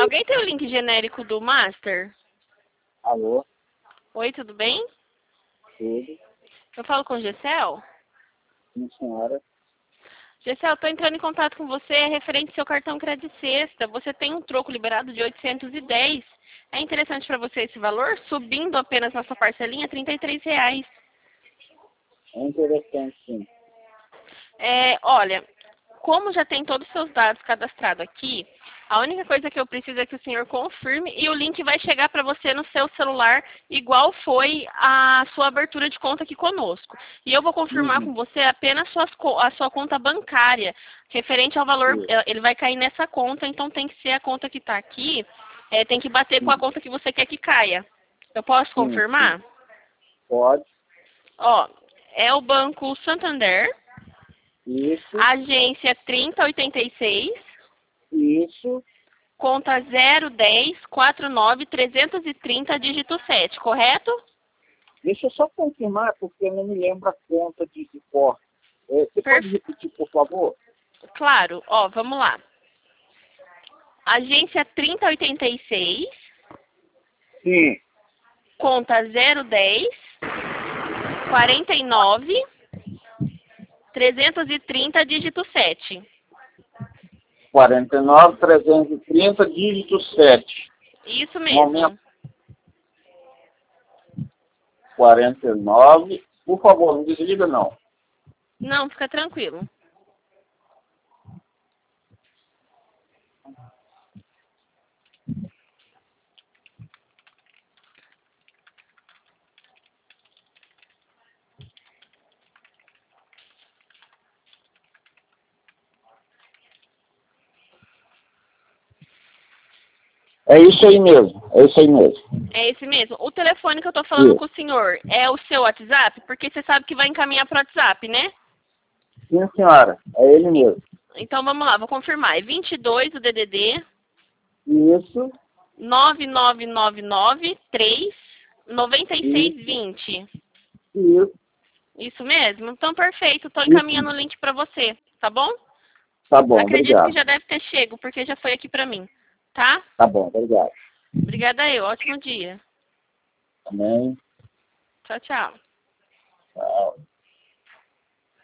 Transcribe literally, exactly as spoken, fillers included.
Alguém tem o link genérico do Master? Alô? Oi, tudo bem? Tudo? Eu falo com o Gessel? Sim, senhora. Gessel, estou entrando em contato com você referente ao seu cartão Crédito Sexta. Você tem um troco liberado de oitocentos e dez. É interessante para você esse valor? Subindo apenas nossa parcelinha, trinta e três reais. É interessante, sim. É, olha, como já tem todos os seus dados cadastrados aqui, a única coisa que eu preciso é que o senhor confirme e o link vai chegar para você no seu celular, igual foi a sua abertura de conta aqui conosco. E eu vou confirmar Uhum. com você apenas suas, a sua conta bancária, referente ao valor, Sim. ele vai cair nessa conta, então tem que ser a conta que está aqui, é, tem que bater com a Sim, conta que você quer que caia. Eu posso sim, sim. confirmar? Pode. Ó, é o Banco Santander, Isso, agência trinta oitenta e seis, isso. conta zero dez quatro nove trezentos e trinta, dígito sete, correto? Deixa eu só confirmar, porque eu não me lembro a conta de de cor. É, você pode Perfe... repetir, por favor? Claro, ó, vamos lá. Agência trinta oitenta e seis, Sim. conta zero dez quarenta e nove trezentos e trinta, dígito sete. quarenta e nove, trezentos e trinta, dígito sete. Isso Momento mesmo. quarenta e nove. Por favor, não desliga, não. Não, fica tranquilo. É isso aí mesmo. É isso aí mesmo. É esse mesmo. O telefone que eu tô falando com o senhor é o seu WhatsApp? Porque você sabe que vai encaminhar pro WhatsApp, né? Sim, senhora. É ele mesmo. Então vamos lá, vou confirmar. É vinte e dois o D D D, Isso, nove nove nove nove três nove seis isso, dois zero. isso, Isso mesmo? Então perfeito, estou encaminhando isso. o link para você, tá bom? Tá bom, Acredito que obrigado. já deve ter chego, porque já foi aqui para mim, tá? Tá bom, obrigado. Obrigada eu, ótimo dia. Amém. Tchau, tchau. Tchau.